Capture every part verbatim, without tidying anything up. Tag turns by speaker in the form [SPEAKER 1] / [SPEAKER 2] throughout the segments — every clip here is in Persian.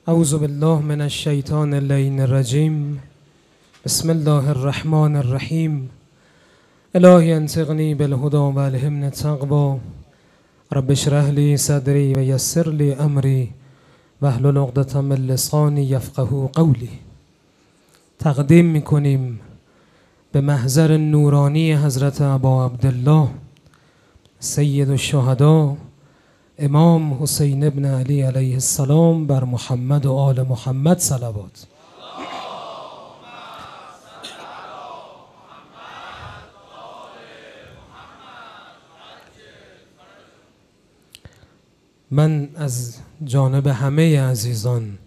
[SPEAKER 1] اعوذ بالله من الشیطان اللعین الرجیم. بسم الله الرحمن الرحیم. الهی انطقنی بالهدى والهمنی التقوی. رب اشرح لی صدری و یسر لی امری واحلل عقدة من لسانی یفقهوا قولی. تقدیم میکنیم به محضر نورانی حضرت ابا عبدالله سید الشهدا امام حسین ابن علی علیه السلام بر محمد و آل محمد صلوات. من از جانب همه عزیزان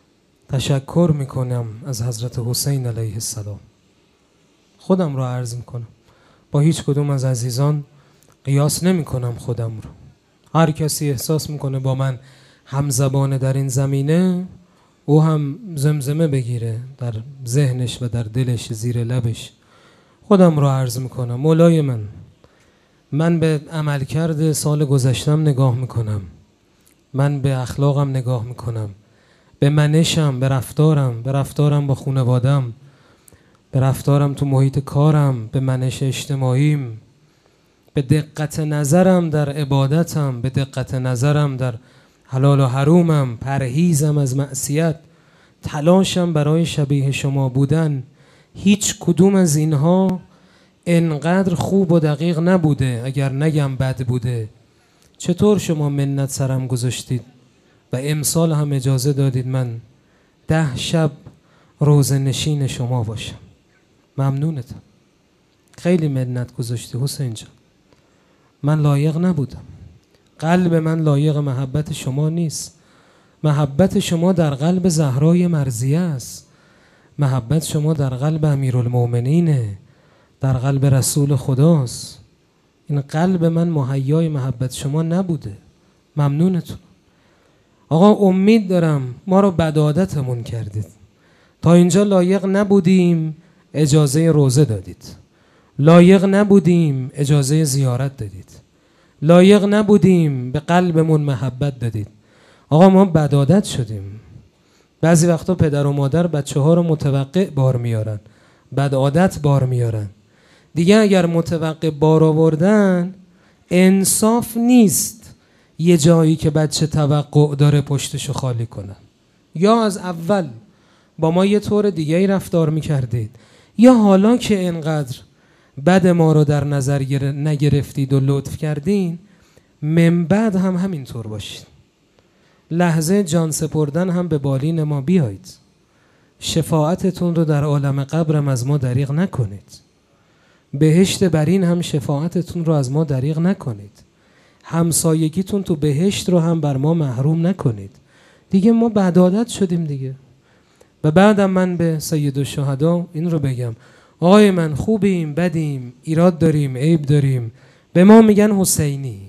[SPEAKER 1] تشکر میکنم از حضرت حسین علیه السلام. خودم رو عرض میکنم، با هیچ کدوم از عزیزان قیاس نمی کنم خودم رو. هر کسی احساس میکنه با من همزبانه در این زمینه، او هم زمزمه بگیره در ذهنش و در دلش زیر لبش. خودم رو عرض میکنم مولای من. من به عملکرد سال گذشتم نگاه میکنم، من به اخلاقم نگاه میکنم، به منشم، به رفتارم، به رفتارم با خانوادم، به رفتارم تو محیط کارم، به منش اجتماعیم، به دقت نظرم در عبادتم، به دقت نظرم در حلال و حرومم، پرهیزم از معصیت، تلاشم برای شبیه شما بودن. هیچ کدوم از اینها انقدر خوب و دقیق نبوده اگر نگم بد بوده. چطور شما منت سرم گذاشتید و امسال هم اجازه دادید من ده شب روزه نشین شما باشم. ممنونتم، خیلی منت گذاشتی حسین جان. من لایق نبودم، قلب من لایق محبت شما نیست. محبت شما در قلب زهرای مرضیه است، محبت شما در قلب امیرالمومنینه، در قلب رسول خداست. این قلب من مهیای محبت شما نبوده. ممنونتون آقا. امید دارم ما رو بدعادتمون کردید. تا اینجا لایق نبودیم، اجازه روزه دادید. لایق نبودیم، اجازه زیارت دادید. لایق نبودیم، به قلبمون محبت دادید. آقا ما بدعادت شدیم. بعضی وقتا پدر و مادر بچه ها رو متوقع بار میارن، بدعادت بار میارن. دیگه اگر متوقع بار آوردن، انصاف نیست یه جایی که بچه توقع داره پشتشو خالی کنن. یا از اول با ما یه طور دیگه ای رفتار میکردید، یا حالا که انقدر بد ما رو در نظر نگرفتید و لطف کردین، من بعد هم همین طور باشید. لحظه جان سپردن هم به بالین ما بیایید. شفاعتتون رو در عالم قبرم از ما دریغ نکنید. بهشت برین هم شفاعتتون رو از ما دریغ نکنید. همسایگیتون تو بهشت رو هم بر ما محروم نکنید. دیگه ما بدعادت شدیم دیگه. و بعدم من به سید الشهدا این رو بگم، آقای من خوبیم، بدیم، ایراد داریم، عیب داریم، به ما میگن حسینی.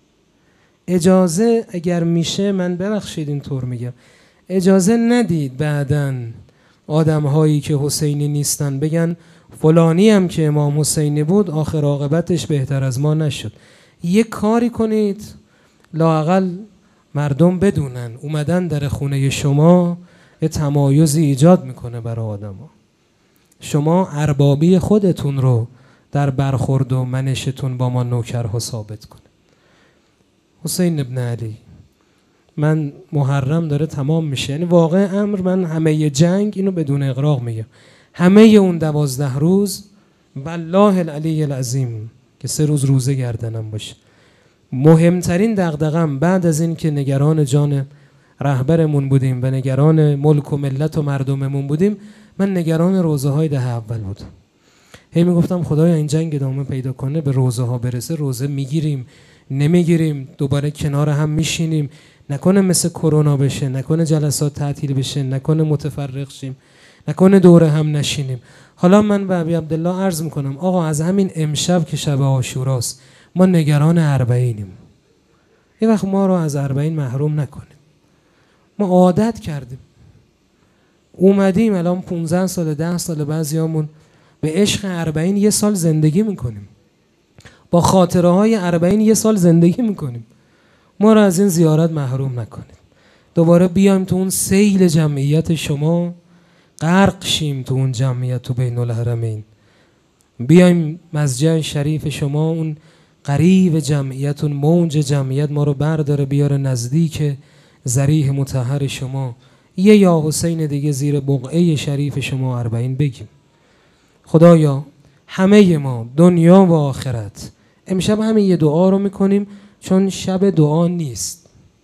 [SPEAKER 1] اجازه اگر میشه، من ببخشید این طور میگم، اجازه ندید بعدن آدم هایی که حسینی نیستن بگن فلانی هم که امام حسینی بود آخر عاقبتش بهتر از ما نشد. یه کاری کنید لااقل مردم بدونن اومدن در خونه شما یه تمایزی ایجاد میکنه برای آدم ها. شما اربابی خودتون رو در برخورد و منشتون با ما نوکرها ثابت کنه. حسین ابن علی، من محرم داره تمام میشه، یعنی واقع امر من همه جنگ اینو بدون اغراق میگم، همه اون دوازده روز والله العلی العظیم که سه روز روزه گردنم باشه، مهمترین دغدغم بعد از این که نگران جان رهبرمون بودیم و نگران ملک و ملت و مردممون بودیم، من نگران روزه های ده اول بودم. هی میگفتم خدایا این جنگ ادامه پیدا کنه، به روزه ها برسه، روزه میگیریم نمیگیریم، دوباره کنار هم میشینیم، نکنه مثل کرونا بشه، نکنه جلسات تعطیل بشه، نکنه متفرق شیم، نکنه دوره هم نشینیم. حالا من به ابی عبدالله عرض میکنم آقا از همین امشب که شب عاشوراست ما نگران اربعینیم. یه وقت ما رو از اربعین محروم نکنیم. ما عادت کردیم، اومدیم الان پونزده سال ده سال بعضیامون به عشق اربعین یه سال زندگی میکنیم، با خاطره های اربعین یه سال زندگی میکنیم. ما رو از این زیارت محروم نکنید. دوباره بیایم تو اون سیل جمعیت شما، غرق شیم تو اون جمعیت تو بین الحرمین. بیایم مسجد شریف شما، اون قریب جمعیت، اون موج جمعیت ما رو برداره بیاره نزدیک ضریح مطهر شما. یه یا حسین دیگه زیر بقعه شریف شما اربعین بگیم. خدایا همه ما دنیا و آخرت امشب همین یه دعا رو میکنیم، چون شب دعا نیست.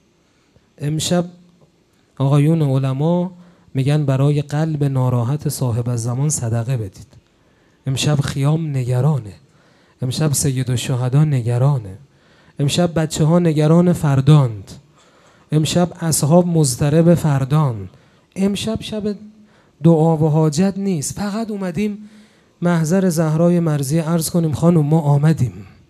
[SPEAKER 1] امشب آقایون علما میگن برای قلب ناراحت صاحب الزمان صدقه بدید. امشب خیام نگرانه، امشب سیدالشهدا نگرانه، امشب بچه ها نگران فرداند، امشب اصحاب مضطرب فردان. امشب شب دعا و حاجت نیست. فقط اومدیم محضر زهرای مرضیه عرض کنیم خانم ما آمدیم،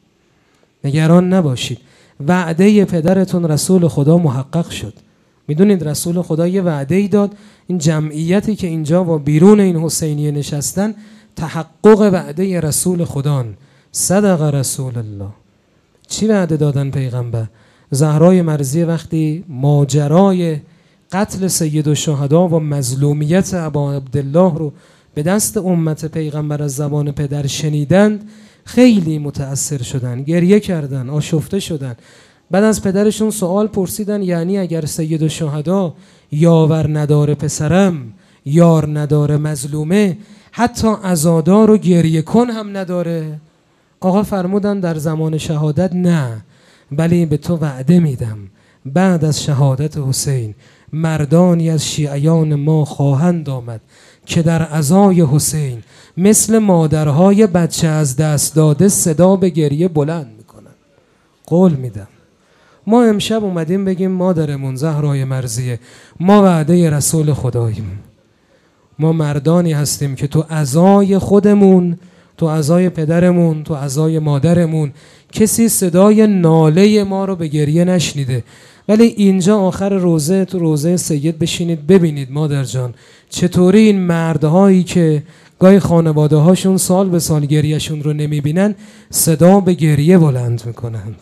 [SPEAKER 1] نگران نباشید. وعده پدرتون رسول خدا محقق شد. میدونید رسول خدا یه وعده ای داد، این جمعیتی که اینجا و بیرون این حسینیه نشستن تحقق وعده رسول خدا. صدق رسول الله. چی وعده دادن پیغمبر؟ زهرای مرضیه وقتی ماجرای قتل سیدالشهدا و مظلومیت ابا عبدالله رو به دست امت پیغمبر از زبان پدر شنیدند، خیلی متأثر شدن، گریه کردن، آشفته شدن. بعد از پدرشون سوال پرسیدن یعنی اگر سیدالشهدا یاور نداره پسرم، یار نداره مظلومه، حتی عزادار و گریه کن هم نداره؟ آقا فرمودن در زمان شهادت نه، ولی به تو وعده میدم بعد از شهادت حسین مردانی از شیعیان ما خواهند آمد که در عزای حسین مثل مادرهای بچه از دست داده صدا به گریه بلند میکنن. قول میدم. ما امشب اومدیم بگیم مادرمون زهرای مرضیه، ما وعده رسول خداییم، ما مردانی هستیم که تو عزای خودمون، تو عزای پدرمون، تو عزای مادرمون کسی صدای ناله ما رو به گریه نشنیده، ولی اینجا آخر روزه تو روزه سید بشینید ببینید مادر جان چطوری این مردهایی که گاهی خانواده هاشون سال به سال گریهشون رو نمیبینن صدا به گریه بلند میکنند.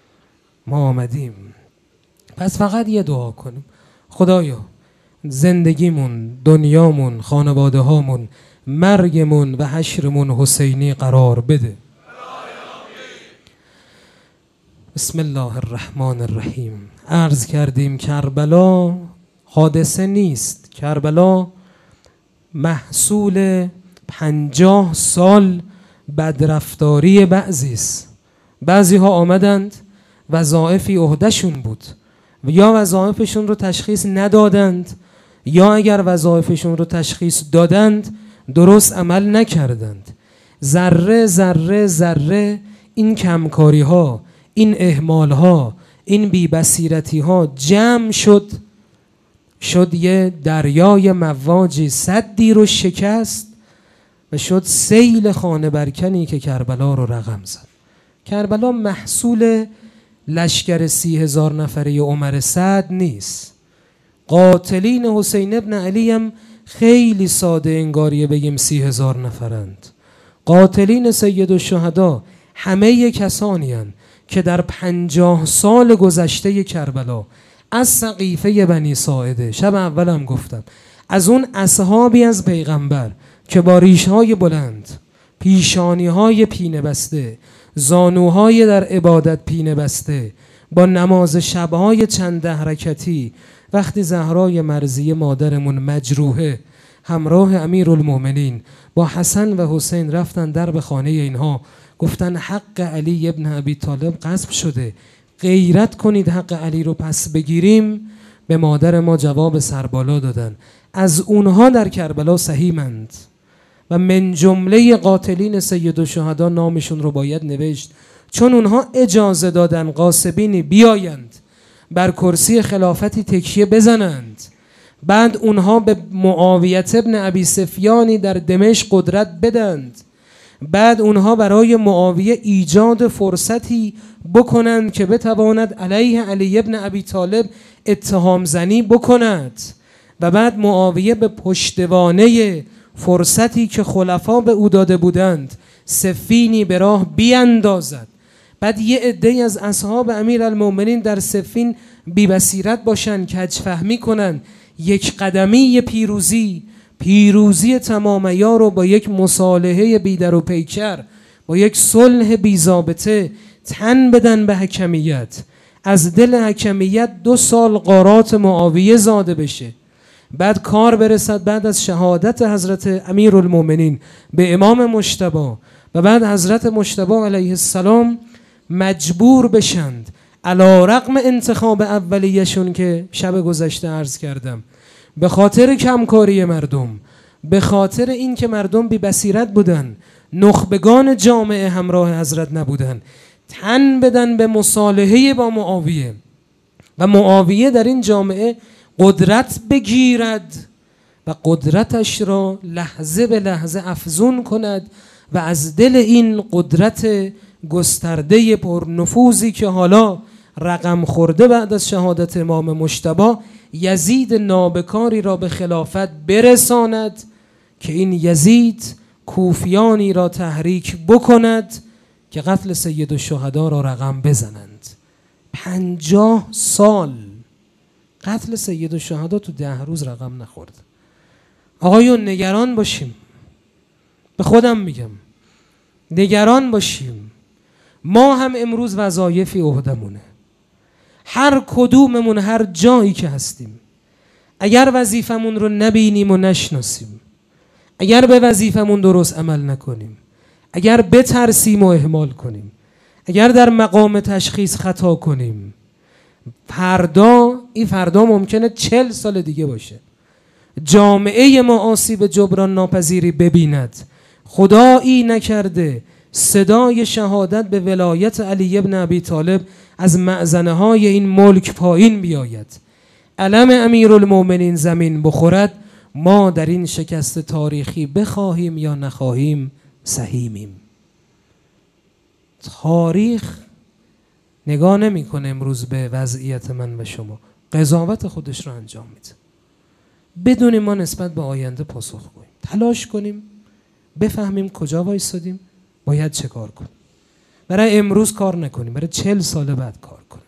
[SPEAKER 1] ما آمدیم. پس فقط یه دعا کنیم، خدایا زندگیمون، دنیامون، خانواده هامون، مرگمون و حشرمون حسینی قرار بده. بسم الله الرحمن الرحیم. عرض کردیم کربلا حادثه نیست، کربلا محصول پنجاه سال بدرفتاری بعضی است. بعضی ها آمدند وظایفی عهدهشون بود، یا وظایفشون رو تشخیص ندادند، یا اگر وظایفشون رو تشخیص دادند درست عمل نکردند. ذره ذره ذره این کمکاری ها، این اهمال ها، این بی‌بصیرتی ها جمع شد، شد یه دریای مواجی، سدی رو شکست و شد سیل خانه برکنی که کربلا رو رقم زد. کربلا محصول لشکر سی هزار نفره عمر سعد نیست. قاتلین حسین ابن علی هم خیلی ساده انگاریه بگیم سی هزار نفرند. قاتلین سیدالشهدا همه کسانی هستند که در پنجاه سال گذشته کربلا از سقیفه بنی ساعده، شب اولم گفتم، از اون اصحابی از پیغمبر که با ریشهای بلند، پیشانیهای پینه بسته، زانوهای در عبادت پینه بسته، با نماز شبهای چند ده رکعتی، وقتی زهرای مرضیه مادرمون مجروحه همراه امیرالمومنین با حسن و حسین رفتن در به خانه اینها، گفتن حق علی ابن ابی طالب غصب شده، غیرت کنید حق علی رو پس بگیریم. به مادر ما جواب سربالا دادن. از اونها در کربلا سهیمند و من جمله قاتلین سیدالشهدا نامشون رو باید نوشت، چون اونها اجازه دادن غاصبینی بیایند بر کرسی خلافتی تکیه بزنند، بعد اونها به معاویه ابن ابی سفیانی در دمشق قدرت بدند، بعد اونها برای معاویه ایجاد فرصتی بکنند که بتواند علیه علی ابن ابی طالب اتهام زنی بکند، و بعد معاویه به پشتوانه فرصتی که خلفا به او داده بودند سفینی به راه بیاندازد. بعد یه عده‌ای از اصحاب امیرالمومنین در صفین بی‌بصیرت باشن، کج فهمی کنن، یک قدمی پیروزی پیروزی تمام عیار رو با یک مصالحه بیدر و پیکر، با یک صلح بی ضابطه تن بدن به حکمیت. از دل حکمیت دو سال غارات معاویه زاده بشه، بعد کار برسد بعد از شهادت حضرت امیرالمومنین به امام مجتبی و بعد حضرت مجتبی علیه السلام مجبور بشند علی رغم انتخاب اولیه‌شون که شب گذشته عرض کردم، به خاطر کمکاری مردم، به خاطر این که مردم بی بصیرت بودن، نخبگان جامعه همراه حضرت نبودن، تن بدن به مصالحه با معاویه و معاویه در این جامعه قدرت بگیرد و قدرتش را لحظه به لحظه افزون کند و از دل این قدرت گسترده پرنفوذی که حالا رقم خورده بعد از شهادت امام مجتبی، یزید نابکاری را به خلافت برساند که این یزید کوفیانی را تحریک بکند که قتل سید الشهدا را رقم بزنند. پنجاه سال قتل سید الشهدا تو ده روز رقم نخورد. آقایون نگران باشیم، به خودم میگم نگران باشیم. ما هم امروز وظایفی عهدمونه، هر کدوممون هر جایی که هستیم اگر وظیفمون رو نبینیم و نشناسیم، اگر به وظیفمون درست عمل نکنیم، اگر بترسیم و اهمال کنیم، اگر در مقام تشخیص خطا کنیم، فردا این فردا ممکنه چل سال دیگه باشه، جامعه ما آسیب جبران ناپذیری ببیند، خدایی نکرده صدای شهادت به ولایت علی ابن ابی طالب از معزنه های این ملک پایین بیاید، علم امیرالمومنین زمین بخورد، ما در این شکست تاریخی بخواهیم یا نخواهیم سهیمیم. تاریخ نگاه نمیکنه امروز به وضعیت من و شما، قضاوت خودش رو انجام میده. بدونیم ما نسبت به آینده پاسخ گوییم، تلاش کنیم بفهمیم کجا وایسادیم، باید چه کار کنیم. برای امروز کار نکنیم، برای چل سال بعد کار کنیم.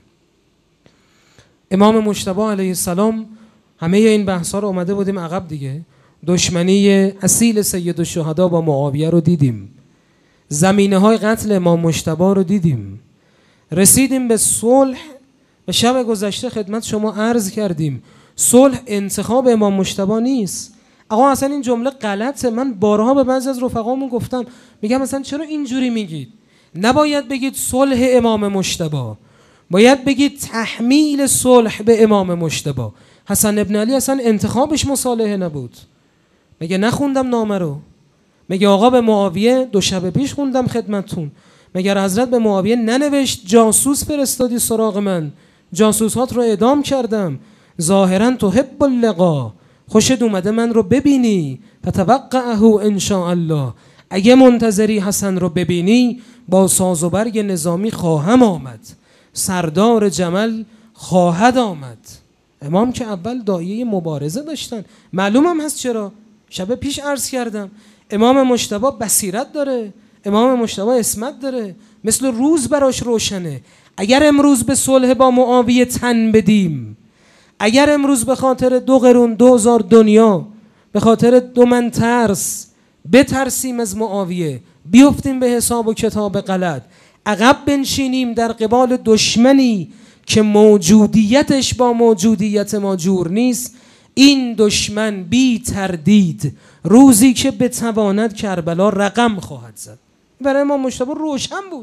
[SPEAKER 1] امام مجتبی علیه السلام، همه این بحثا رو اومده بودیم عقب دیگه، دشمنی اصیل سید الشهدا با معاویه رو دیدیم، زمینه های قتل امام مجتبی رو دیدیم، رسیدیم به صلح. به شب گذشته خدمت شما عرض کردیم صلح انتخاب امام مجتبی نیست. آقا اصلا این جمله غلطه. من بارها به بعضی از رفقامون گفتم، میگم مثلا چرا اینجوری میگید؟ نباید بگید صلح امام مجتبی، باید بگید تحمیل صلح به امام مجتبی. حسن ابن علی اصلا انتخابش مصالحه نبود. میگه نخوندم نامه رو. میگه آقا به معاویه دو شب پیش خوندم خدمتتون. مگر حضرت به معاویه ننوشت جاسوس فرستادی سراغ من، جاسوسات رو اعدام کردم، ظاهرا تحب اللقا، خوشت اومده من رو ببینی، فتوقعه ان شاء الله، اگه منتظری حسن رو ببینی با ساز و برگ نظامی خواهم آمد، سردار جمل خواهد آمد. امام که اول داعیه مبارزه داشتن، معلوم هم هست چرا. شب پیش عرض کردم امام مجتبی بصیرت داره، امام مجتبی اسمت داره، مثل روز براش روشنه. اگر امروز به صلح با معاویه تن بدیم، اگر امروز به خاطر دو قرون دو هزار دنیا، به خاطر دو من ترس بترسیم از معاویه، بیفتیم به حساب و کتاب غلط، عقب بنشینیم در قبال دشمنی که موجودیتش با موجودیت ما جور نیست، این دشمن بی تردید روزی که بتواند کربلا رقم خواهد زد. برای امام مجتبی روشن بود.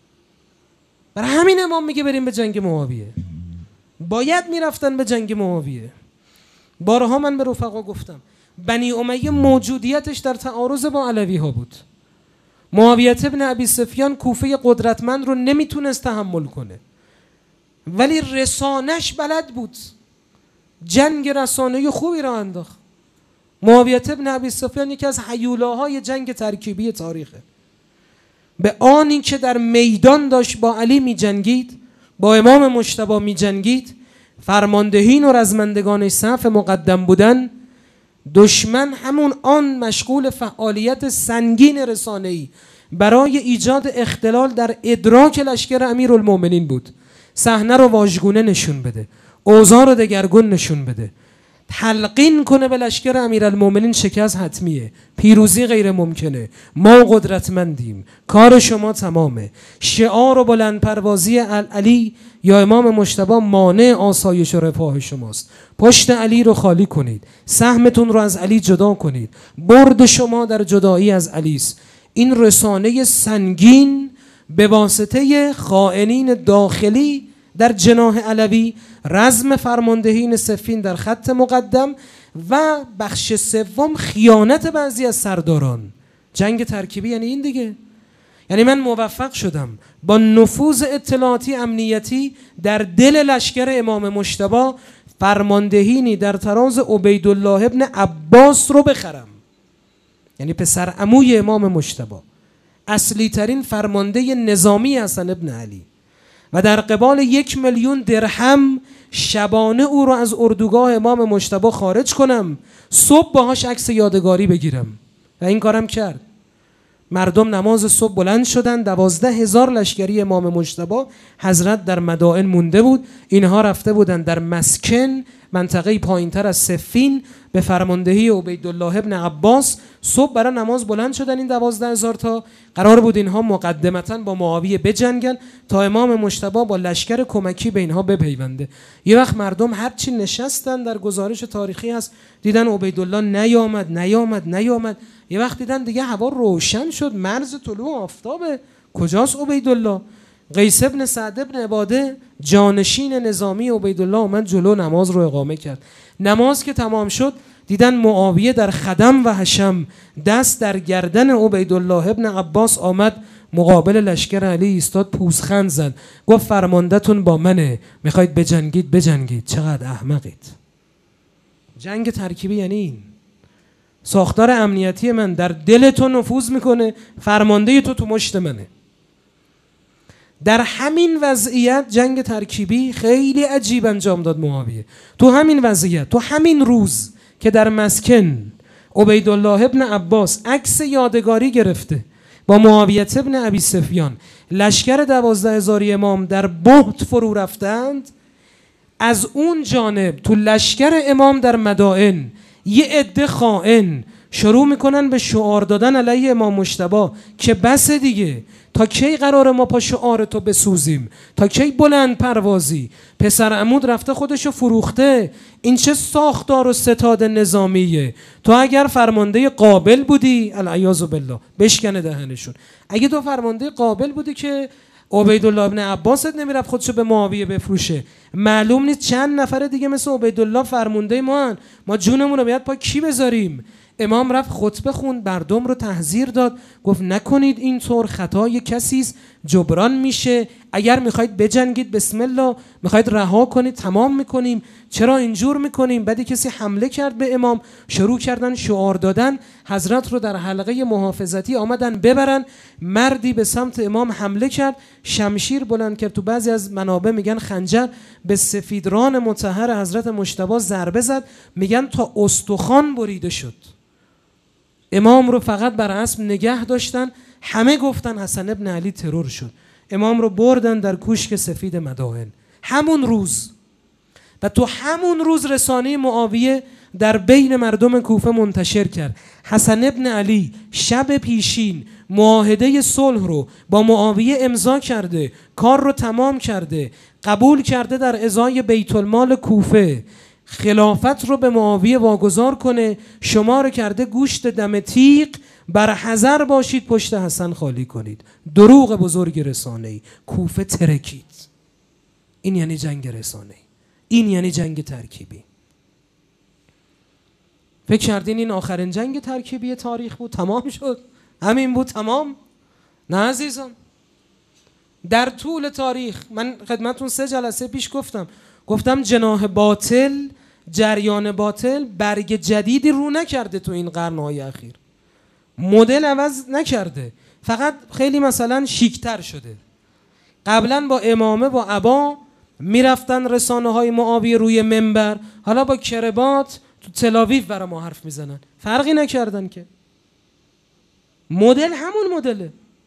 [SPEAKER 1] برای همین امام میگه بریم به جنگ معاویه. باید میرفتن به جنگ معاویه. بارها من به رفقا گفتم بنی امیه موجودیتش در تعارض با علوی ها بود. معاویه ابن ابی سفیان کوفه قدرتمند رو نمیتونست تحمل کنه، ولی رسانش بلد بود، جنگ رسانه‌ای خوبی را انداخت. معاویه ابن ابی سفیان یکی از هیولاهای جنگ ترکیبی تاریخه. به آنی که در میدان داشت با علی می جنگید، با امام مجتبی می جنگید، فرماندهین و رزمندگانش صف مقدم بودن، دشمن همون آن مشغول فعالیت سنگین رسانه‌ای برای ایجاد اختلال در ادراک لشکر امیرالمومنین بود. صحنه رو واژگونه نشون بده، اوضاع رو دگرگون نشون بده، تلقین کنه به لشکر امیرالمومنین شکست حتمیه، پیروزی غیر ممکنه، ما قدرتمندیم، کار شما تمامه. شعار و بلند پروازی علی یا امام مجتبی مانع آسایش و رفاه شماست. پشت علی رو خالی کنید، سهمتون رو از علی جدا کنید، برد شما در جدایی از علی است. این رسانه سنگین به واسطه خائنین داخلی در جناح علوی، رزم فرماندهین صفین در خط مقدم و بخش سوم خیانت بعضی از سرداران. جنگ ترکیبی یعنی این دیگه. یعنی من موفق شدم با نفوذ اطلاعاتی امنیتی در دل لشکر امام مجتبی فرماندهینی در طراز عبیدالله ابن عباس رو بخرم، یعنی پسر عموی امام مجتبی، اصلی ترین فرمانده نظامی حسن ابن علی، و در قبال یک میلیون درهم شبانه او رو از اردوگاه امام مجتبی خارج کنم، صبح باهاش عکس یادگاری بگیرم. و این کارم کرد. مردم نماز صبح بلند شدن، دوازده هزار لشکری امام مجتبی حضرت در مدائن مونده بود. اینها رفته بودن در مسکن، منطقه پایینتر از صفین، به فرماندهی عبیدالله ابن عباس. صبح برای نماز بلند شدن این دوازده هزار تا. قرار بود اینها مقدمتاً با معاویه بجنگن تا امام مجتبی با لشکر کمکی به اینها بپیونده. یه وقت مردم هرچی نشستن، در گزارش تاریخی هست، دیدن عبیدالله نیامد نیامد نیامد. یه وقت دیدن دیگه هوا روشن شد، مرز طلوع آفتابه، کجاست عبیدالله؟ قیس ابن سعد ابن عباده جانشین نظامی عبیدالله اومد جلو، نماز رو اقامه کرد. نماز که تمام شد دیدن معاویه در خدم و حشم دست در گردن عبیدالله ابن عباس آمد مقابل لشکر علی ایستاد، پوزخند زد، گفت فرماندهتون با منه، میخواید بجنگید بجنگید، چقدر احمقید. جنگ ترکیبی یعنی این. ساختار امنیتی من در دل تو نفوذ میکنه، فرمانده تو تو مشت منه. در همین وضعیت جنگ ترکیبی خیلی عجیب انجام داد معاویه. تو همین وضعیت، تو همین روز که در مسکن عبیدالله ابن عباس عکس یادگاری گرفته با معاویه ابن ابی سفیان، لشکر دوازده هزاری امام در بهت فرو رفتند، از اون جانب تو لشکر امام در مدائن یه عده خائن شروع میکنن به شعار دادن علیه امام مجتبی که بس دیگه، تا کی قراره ما پا شعار تو بسوزیم؟ تا کی بلند پروازی؟ پسر عمود رفته خودشو فروخته. این چه ساختار و ستاد نظامیه؟ تو اگر فرمانده قابل بودی، العیاذ بالله، بشکنه دهنشون. اگه تو فرمانده قابل بودی که عبیدالله ابن عباست نمیرفت خودشو به معاویه بفروشه، معلوم نیست چند نفر دیگه مثل عبیدالله فرمانده ما هن. ما جونمون رو باید پا کی بذاریم؟ امام رفت خطبه خوند، مردم رو تحذیر داد، گفت نکنید اینطور، خطای کسی است، جبران میشه. اگر میخواید بجنگید بسم الله، میخواید رها کنید تمام میکنیم، چرا اینجور میکنیم؟ بعدی کسی حمله کرد به امام، شروع کردن شعار دادن، حضرت رو در حلقه محافظتی آمدن ببرن. مردی به سمت امام حمله کرد، شمشیر بلند کرد، تو بعضی از منابع میگن خنجر، به سفیدران مطهر حضرت مجتبی ضربه زد، میگن تا استخوان بریده شد. امام رو فقط بر اسب نگه داشتن. همه گفتن حسن ابن علی ترور شد. امام رو بردن در کوشک سفید مدائن همون روز. و تو همون روز رسانه معاویه در بین مردم کوفه منتشر کرد حسن ابن علی شب پیشین معاهده صلح رو با معاویه امضا کرده، کار رو تمام کرده، قبول کرده در ازای بیت المال کوفه خلافت رو به معاویه واگذار کنه، شما رو کرده گوشت دم تیغ، بر حذر باشید پشت حسن خالی کنید. دروغ بزرگ رسانه‌ای. کوفه ترکید. این یعنی جنگ رسانه‌ای، این یعنی جنگ ترکیبی. فکر کردین این آخرین جنگ ترکیبی تاریخ بود تمام شد؟ همین بود تمام؟ نه عزیزان، در طول تاریخ من خدمتون سه جلسه پیش گفتم گفتم جناح باطل، جریان باطل برگ جدیدی رو نکرده تو این قرنهای اخیر، مدل عوض نکرده، فقط خیلی مثلا شیکتر شده. قبلا با امامه با عبا میرفتن رسانه های معاویه روی منبر، حالا با کربات تو تلاویف برای ما حرف میزنن، فرقی نکردن که. مدل همون مدله.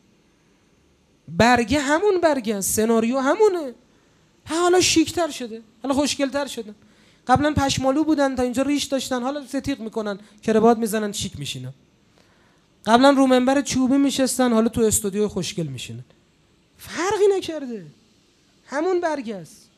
[SPEAKER 1] برگه همون برگه است، سناریو همونه، حالا شیک‌تر شده، حالا خوشگل‌تر شدن. قبلا پشمالو بودن تا اینجا ریش داشتن، حالا ستیق میکنن، کراوات میزنن، شیک میشینن. قبلا رو منبر چوبی میشستن، حالا تو استودیو خوشگل میشینن. فرقی نکرده، همون برگه است.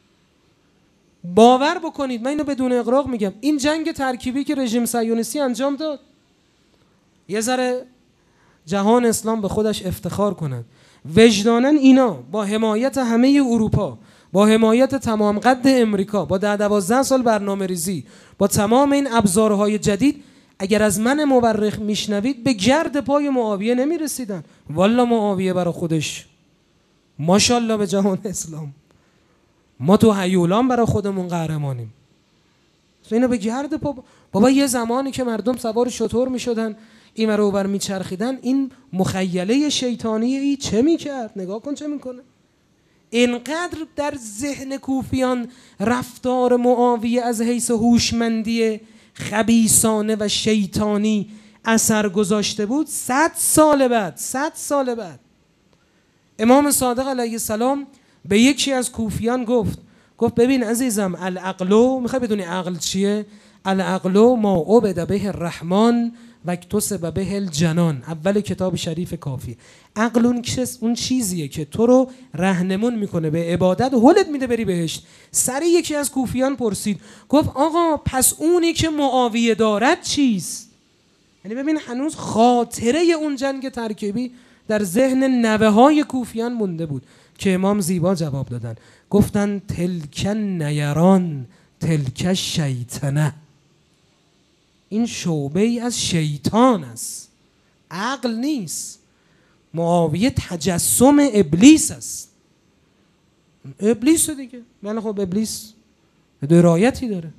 [SPEAKER 1] باور بکنید، من اینو بدون اغراق میگم، این جنگ ترکیبی که رژیم صهیونیستی انجام داد، یه ذره جهان اسلام به خودش افتخار کنند. وجدانن اینا با حمایت همه اروپا، با حمایت تمام قد امریکا، با ده دوازده سال برنامه ریزی، با تمام این ابزارهای جدید، اگر از من مورخ میشنوید به گرد پای معاویه نمیرسیدن. والا معاویه برای خودش، ماشاءالله به جهان اسلام، ما تو هیولان برای خودمون قهرمانیم. اینو به گرد پا بابا، یه زمانی که مردم سوار شتر میشدن، این ور اونور میچرخیدن، این مخیله شیطانی ای چه میکرد؟ نگاه کن چه میکنه. اینقدر در ذهن کوفیان رفتار معاویه از حیث هوشمندی خبیثانه و شیطانی اثر گذاشته بود. صد سال بعد صد سال بعد امام صادق علیه السلام به یکی از کوفیان گفت گفت ببین عزیزم، العقلو، میخوای بدونی عقل چیه؟ العقلو ما عبد به الرحمن و اکتسب به الجنان. اول کتاب شریف کافی. عقل اون, اون چیزیه که تو رو رهنمون میکنه به عبادت، هلت میده بری بهشت. سر یکی از کوفیان پرسید، گفت آقا پس اونی که معاویه دارد چیست؟ یعنی ببین هنوز خاطره اون جنگ ترکیبی در ذهن نوه های کوفیان مونده بود که امام زیبا جواب دادن، گفتن تلک نیران تلک شیطنه، این شعبه ای از شیطان است، عقل نیست. معاویه تجسم ابلیس است، ابلیس دیگه. ولی خب ابلیس درایتی داره.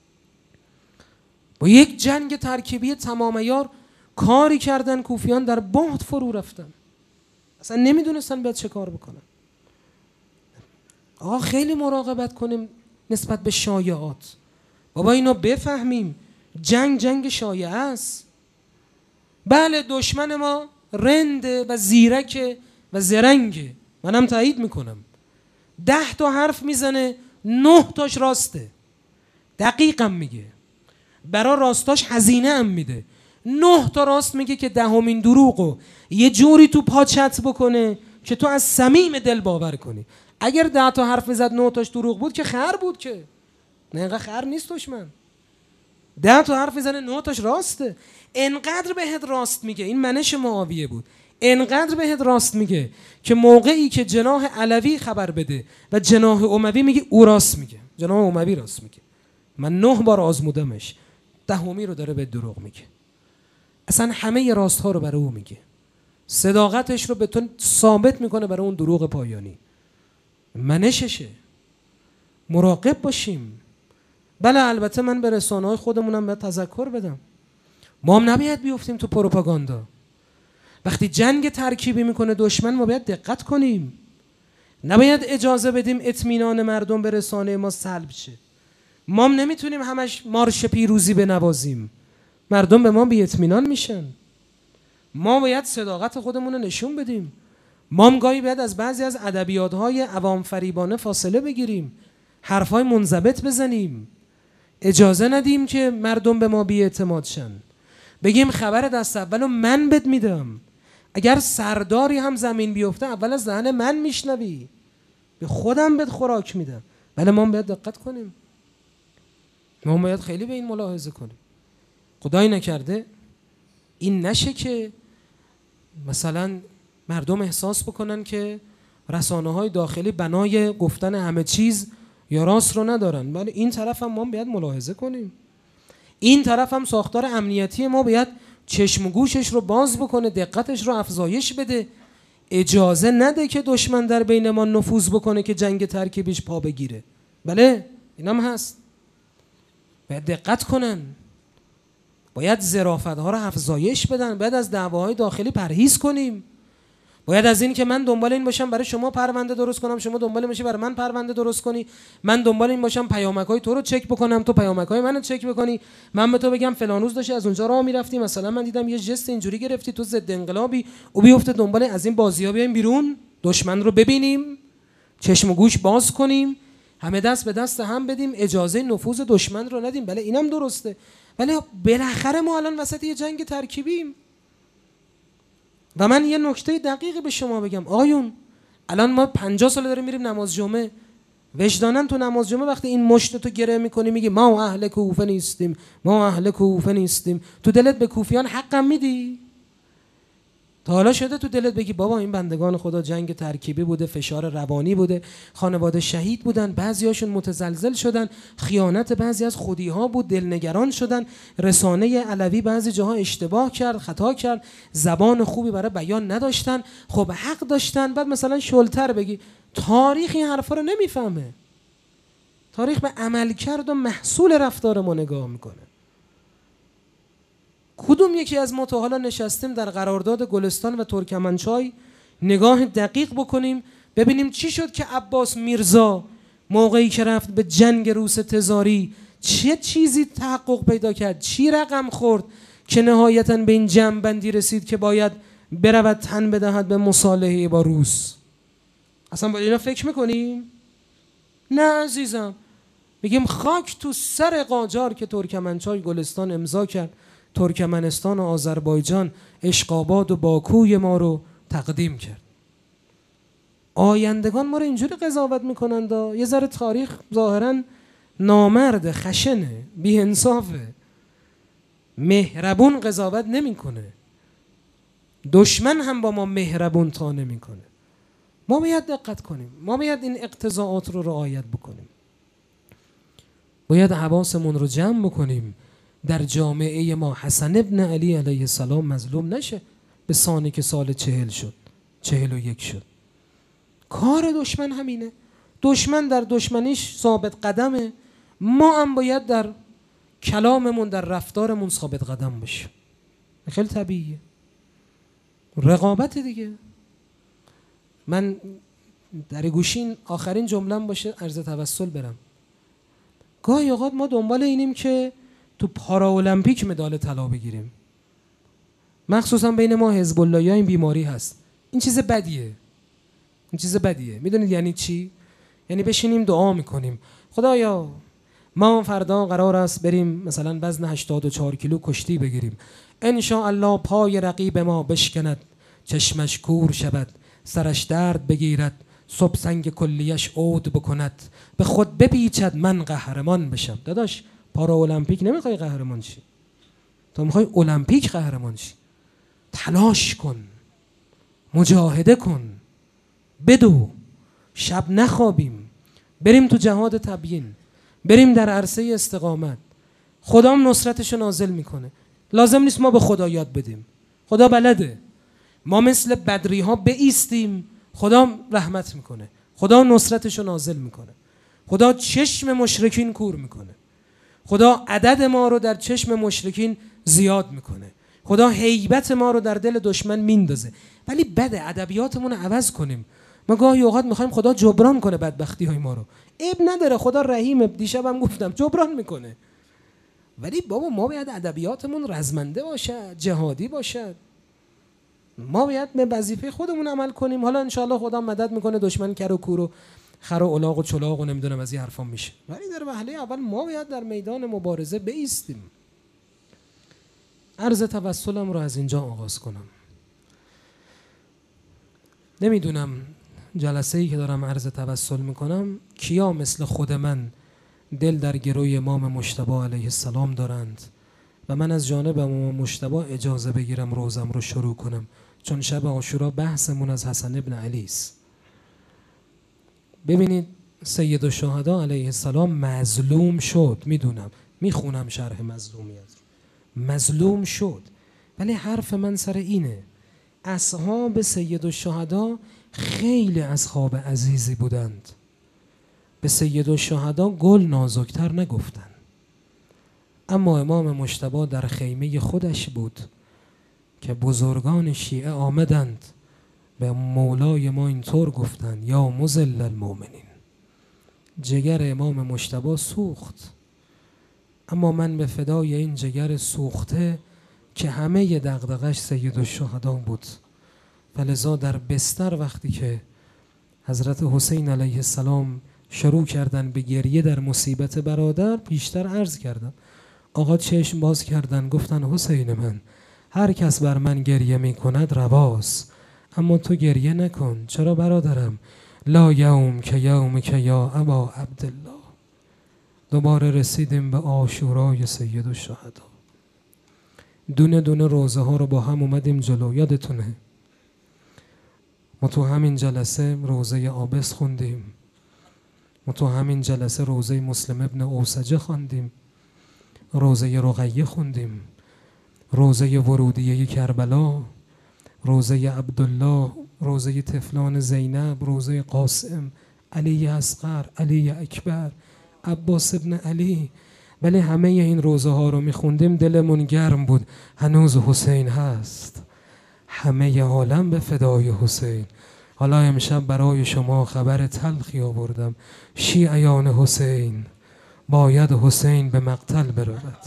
[SPEAKER 1] با یک جنگ ترکیبی تمام عیار کاری کردن کوفیان در بهت فرو رفتن، اصلا نمیدونستن باید چه کار بکنن. آقا خیلی مراقبت کنیم نسبت به شایعات. بابا اینو بفهمیم، جنگ جنگ شایعه است. بله دشمن ما رنده و زیرک و زرنگه، منم تایید میکنم. ده تا حرف میزنه، نه تاش راسته، دقیقم میگه، برا راستاش هزینه هم میده. نه تا راست میگه که دهمین دروغو یه جوری تو پاچت بکنه که تو از صمیم دل باور کنی. اگر ده تا حرف میزد نه تاش دروغ بود که خر بود، که نه اینقدر خر نیست دشمن. ده تا حرف میزنه نه تاش راسته. انقدر بهت راست میگه، این منش معاویه بود، انقدر بهت راست میگه که موقعی که جناح علوی خبر بده و جناح اموی میگه او راست میگه، جناح اموی راست میگه، من نه بار آزمودمش، دهمی رو داره به دروغ میگه. اصلا همه راست ها رو برای او میگه، صداقتش رو به تو ثابت میکنه برای اون دروغ پایانی. منششه، مراقب باشیم. بله البته من به رسانه های خودمونم باید تذکر بدم، ما هم نباید بیفتیم تو پروپاگاندا. وقتی جنگ ترکیبی میکنه دشمن، ما باید دقت کنیم، نباید اجازه بدیم اطمینان مردم به رسانه ما سلب شه. ما هم نمیتونیم همش مارش پیروزی بنوازیم، مردم به ما بی اطمینان میشن. ما باید صداقت خودمون رو نشون بدیم. ما هم گاهی باید از بعضی از ادبیات‌های عوام فریبانه فاصله بگیریم، حرفای منضبط بزنیم، اجازه ندیم که مردم به ما بی اعتماد شن. بگیم خبر دست اولو من بد میدم، اگر سرداری هم زمین بیفته اول از دهن من میشنوی، به خودم بد خوراک میدم. بله ما باید دقت کنیم، ما باید خیلی به این ملاحظه کنیم. خدای نکرده این نشه که مثلا مردم احساس بکنن که رسانه های داخلی بنای گفتن همه چیز یا راست رو ندارن. بله این طرف هم ما باید ملاحظه کنیم، این طرف هم ساختار امنیتی ما باید چشم و گوشش رو باز بکنه، دقتش رو افزایش بده، اجازه نده که دشمن در بین ما نفوذ بکنه که جنگ ترکیبیش پا بگیره. بله اینم هست، باید دقت کنن، باید ظرافت‌ها رو افزایش بدن، باید از دعواهای داخلی پرهیز کنیم، باید از این که من دنبال این باشم برای شما پرونده درست کنم، شما دنبال این باشی برای من پرونده درست کنی، من دنبال این باشم پیامک‌های تو رو چک بکنم، تو پیامک‌های منو چک بکنی، من به تو بگم فلان روز داشتی از اونجا راه میرفتی، مثلا من دیدم یه جست اینجوری گرفتی، تو ضد انقلابی، او بیفته دنبال از این بازی‌ها بیایم بیرون. دشمن رو ببینیم، چشم و گوش باز کنیم، همه دست به دست هم بدیم، اجازه نفوذ دشمن رو ندیم. بله اینم درسته، ولی بالاخره ما الان وسط یه جنگ ترکیبیم. و من یه نکته دقیقی به شما بگم آقایون، الان ما پنجاه سال داریم میریم نماز جمعه، وجدانن تو نماز جمعه وقتی این مشت تو گره میکنی میگی ما اهل کوفه نیستیم، ما اهل کوفه نیستیم، تو دلت به کوفیان حقم میدی؟ تا حالا شده تو دلت بگی بابا این بندگان خدا جنگ ترکیبی بوده، فشار روانی بوده، خانواده شهید بودن، بعضیاشون متزلزل شدن، خیانت بعضی از خودی‌ها بود، دلنگران شدن، رسانه علوی بعضی جاها اشتباه کرد، خطا کرد، زبان خوبی برای بیان نداشتن، خب حق داشتن. بعد مثلا شلتر بگی تاریخ این حرفا رو نمیفهمه، تاریخ به عملکرد و محصول رفتار ما نگاه میکنه. کدوم یکی از ما تا حالا نشستیم در قرارداد گلستان و ترکمنچای نگاه دقیق بکنیم ببینیم چی شد که عباس میرزا موقعی که رفت به جنگ روس تزاری چه چیزی تحقق پیدا کرد، چی رقم خورد که نهایتاً به این جمع‌بندی رسید که باید برود تن بدهد به مصالحه با روس؟ اصلا با اینا فکر میکنیم؟ نه عزیزم، میگیم خاک تو سر قاجار که ترکمنچای گلستان امضا کرد، ترکمنستان و آذربایجان اشقاباد و باکوی ما رو تقدیم کرد. آیندگان ما رو اینجوری قضاوت میکنند. یه ذره تاریخ ظاهرا نامرد، خشنه، بی انصافه، مهربون قضاوت نمیکنه، دشمن هم با ما مهربون تا نمیکنه. ما باید دقت کنیم، ما باید این اقتضاعات رو رعایت بکنیم، باید حواسمون رو جمع بکنیم در جامعه ما حسن ابن علی علیه السلام مظلوم نشه به سانی که سال چهل شد، چهل و یک شد. کار دشمن همینه، دشمن در دشمنیش ثابت قدمه، ما هم باید در کلاممون در رفتارمون ثابت قدم باشیم. خیلی طبیعیه، رقابت دیگه. من در گوشین آخرین جمله‌ام باشه عرض توسل برم. گاهی اوقات ما دنبال اینیم که تو پارا المپیک مدال طلا بگیریم، مخصوصا بین ما حزب اللهی این بیماری هست. این چیز بدیه، این چیز بدیه. میدونید یعنی چی؟ یعنی بشینیم دعا میکنیم خدایا ما فردا قرار است بریم مثلا وزن هشتاد و چهار کیلو کشتی بگیریم، ان شاء الله پای رقیب ما بشکند، چشمش کور شود، سرش درد بگیرد، صبح سنگ کلیش عود بکند، به خود بپیچد من قهرمان بشم. داداش پارا المپیک نمیخوای قهرمان شی، تو میخوای المپیک قهرمان شی. تلاش کن، مجاهده کن، بدو، شب نخوابیم، بریم تو جهاد تبیین، بریم در عرصه استقامت. خدا هم نصرتشو نازل میکنه، لازم نیست ما به خدا یاد بدیم، خدا بلده. ما مثل بدری ها بایستیم، خدا رحمت میکنه، خدا نصرتشو نازل میکنه، خدا چشم مشرکین کور میکنه، خدا عدد ما رو در چشم مشرکین زیاد میکنه، خدا هیبت ما رو در دل دشمن میندازه. ولی بده ادبیاتمون رو عوض کنیم. ما گاهی اوقات میخوایم خدا جبران کنه بدبختی های ما رو. عیب نداره، خدا رحیمه، دیشبم گفتم جبران میکنه. ولی بابا ما باید ادبیاتمون رزمنده باشه، جهادی باشه. ما باید به وظیفه خودمون عمل کنیم. حالا انشاءالله خدا مدد میکنه، دشمن کر و کور و خر و الاغ و چلاغ و نمیدونم از این حرفا میشه. ولی در وهله اول ما باید در میدان مبارزه بایستیم. عرض توسلم رو از اینجا آغاز کنم. نمیدونم جلسه‌ای که دارم عرض توسل میکنم کیا مثل خود من دل در گروی امام مجتبی علیه السلام دارند و من از جانب امام مجتبی اجازه بگیرم روزم رو شروع کنم، چون شب عاشورا بحثمون از حسن ابن علی است. ببینید سید الشهدا علیه السلام مظلوم شد، میدونم میخونم شرح مظلومیت، مظلوم شد، ولی حرف من سر اینه اصحاب سید الشهدا خیلی اصحاب عزیزی بودند، به سید الشهدا گل نازکتر نگفتن. اما امام مجتبی در خیمه خودش بود که بزرگان شیعه آمدند به مولای ما اینطور گفتند یا مذل المؤمنین. جگر امام مجتبی سوخت، اما من به فدای این جگر سوخته که همه دغدغش سید الشهدا بود، فلذا در بستر وقتی که حضرت حسین علیه السلام شروع کردن به گریه در مصیبت برادر، پیشتر عرض کردم آقا چشم باز کردن گفتن حسین من، هر کس بر من گریه می کند رواست، اما تو گریه نکن. چرا برادرم؟ لا یوم که یوم که یا ابا عبدالله. دوباره رسیدیم به عاشورای سید الشهدا. دونه دونه روزه ها رو با هم اومدیم جلو. یادتونه ما تو همین جلسه روزه آبس خوندیم، ما تو همین جلسه روزه مسلم ابن اوسجه خوندیم، روزه رقیه خوندیم، روزه ورودیه کربلا، روزه عبدالله، روزه طفلان زینب، روزه قاسم، علی اصغر، علی اکبر، عباس ابن علی. ولی همه این روزه ها رو میخوندیم دلمون گرم بود، هنوز حسین هست، همه عالم به فدای حسین. حالا امشب برای شما خبر تلخی آوردم، شیعیان حسین باید حسین به مقتل برود.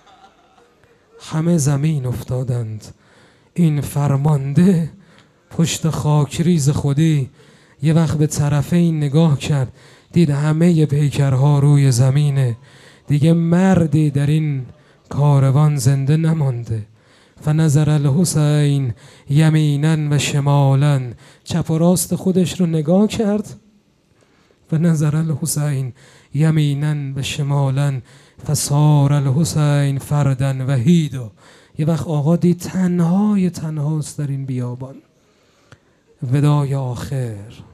[SPEAKER 1] همه زمین افتادند. این فرمانده پشت خاکریز خودی یه وقت به طرفین نگاه کرد، دید همه پیکرها روی زمینه، دیگه مردی در این کاروان زنده نمانده. فنظر الحسین یمینا و شمالا، چپ و راست خودش رو نگاه کرد. فنظر الحسین یمینا و شمالا فصار الحسین فردا وحیدا. یه وقت آقا دید تنهای تنهاست در این بیابان. ودای آخر،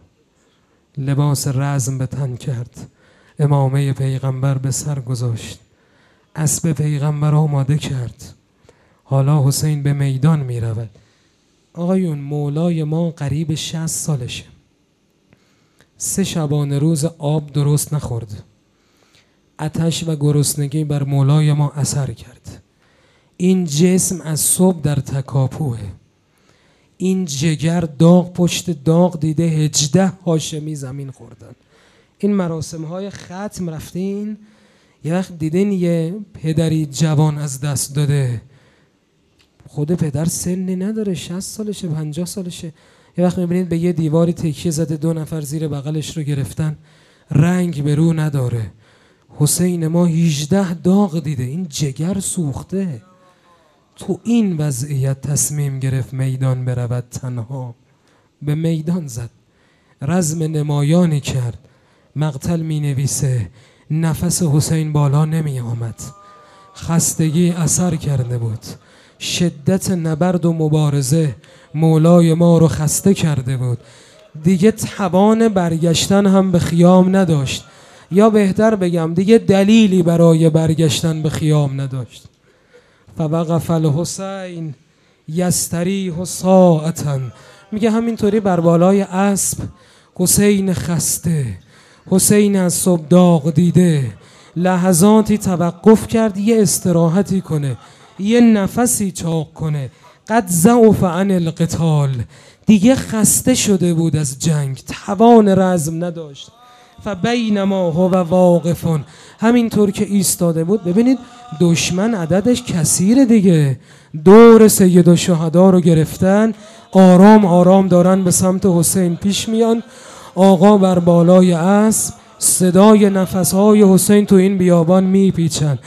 [SPEAKER 1] لباس رزم به تن کرد، امامه پیغمبر به سر گذاشت، اسب پیغمبر آماده کرد. حالا حسین به میدان می رود. آقایون مولای ما قریب شصت سالشه، سه شبانه روز آب درست نخورد، آتش و گرسنگی بر مولای ما اثر کرد. این جسم از صبح در تکاپوه، این جگر داغ پشت داغ دیده، هجده هاشمی زمین خوردن. این مراسم های ختم رفتین، یه وقت دیدین یه پدری جوان از دست داده، خود پدر سنی نداره، شصت سالشه، پنجاه سالشه، یه وقت میبینید به یه دیواری تکیه زده، دو نفر زیر بغلش رو گرفتن، رنگ به رو نداره. حسین ما هجده داغ دیده، این جگر سوخته. تو این وضعیت تصمیم گرفت میدان برود، تنها به میدان زد، رزم نمایانی کرد. مقتل می نویسه نفس حسین بالا نمی آمد، خستگی اثر کرده بود، شدت نبرد و مبارزه مولای ما رو خسته کرده بود، دیگه توان برگشتن هم به خیام نداشت، یا بهتر بگم دیگه دلیلی برای برگشتن به خیام نداشت. فوقف الحسین یستریح ساعتا، میگه همینطوری بر بالای اسب حسین خسته، حسین از صبح داغ دیده، لحظاتی توقف کرد یه استراحتی کنه، یه نفسی چاق کنه. قد ضعف عن القتال، دیگه خسته شده بود از جنگ، توان رزم نداشت. فبینما هو واقفون، همینطور که ایستاده بود، ببینید دشمن عددش کثیره دیگه، دور سید الشهدا رو گرفتن، آرام آرام دارن به سمت حسین پیش میان. آقا بر بالای اسب، صدای نفسهای حسین تو این بیابان میپیچن،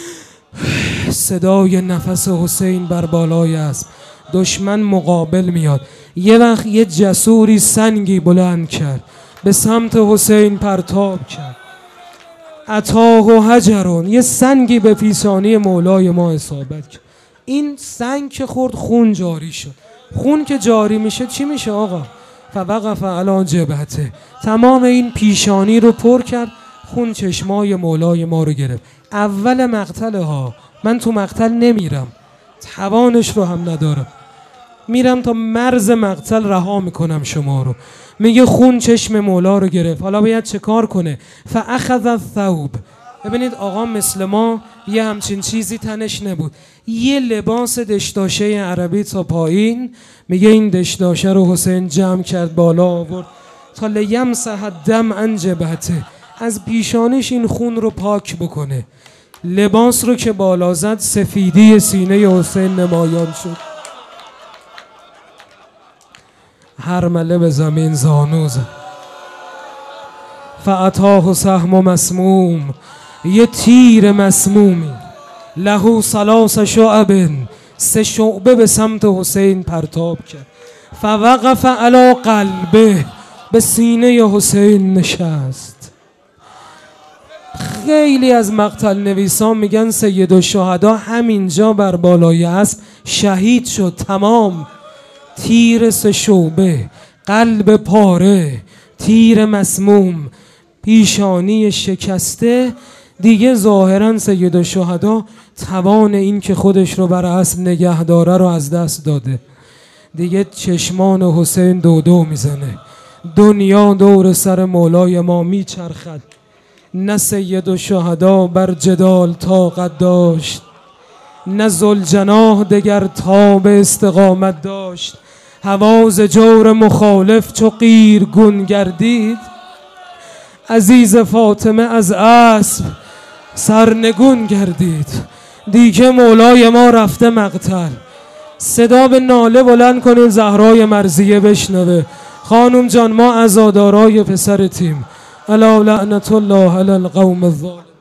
[SPEAKER 1] صدای نفس حسین بر بالای اسب. دشمن مقابل میاد، یه وقت یه جسوری سنگی بلند کرد، به سمت حسین پرتاب کرد. اتاه و حجرون، یه سنگی به پیشانی مولای ما اصابت کرد. این سنگ که خورد خون جاری شد. خون که جاری میشه چی میشه آقا؟ فوقف علی جبهته، تمام این پیشانی رو پر کرد، خون چشمای مولای ما رو گرفت. اول مقتل ها، من تو مقتل نمیرم، توانش رو هم ندارم، میرم تا مرز مقتل رها میکنم شما رو. میگه خون چشم مولا رو گرفت، حالا باید چه کار کنه؟ فاخذ الثوب. ببینید آقا مثل ما یه همچین چیزی تنش نبود، یه لباس دشداشه عربی تا پایین، میگه این دشداشه رو حسین جمع کرد بالا آورد تا لیمسح الدم عن جبهته، از پیشانش این خون رو پاک بکنه. لباس رو که بالا زد، سفیدی سینه حسین نمایان شد. هرمله به زمین زانو زد. فاتاه سهم مسموم، یه تیر مسمومی لهو ثلاث شعب، سه شعبه به سمت حسین پرتاب کرد. فوقف علی قلبه، به سینه حسین نشست. خیلی از مقتل نویسان میگن سیدالشهدا همینجا بر بالای اسب شهید شد. تمام، تیر سه شعبه، قلب پاره، تیر مسموم، پیشانی شکسته. دیگه ظاهرا سیدالشهدا توان این که خودش رو بر اسب نگه داره رو از دست داده. دیگه چشمان حسین دو دو میزنه، دنیا دور سر مولای ما میچرخد. نه سیدالشهدا بر جدال طاقت داشت، نه ذوالجناح دگر تاب استقامت داشت. هواز جور مخالف چو قیرگون گردید، عزیز فاطمه از اسب سرنگون گردید. دیگه مولای ما رفته مقتل. صدا به ناله بلند کنین زهرای مرضیه بشنوه. خانم جان ما عزادارای پسر تیم. الا لعنت الله علی القوم الظالمین.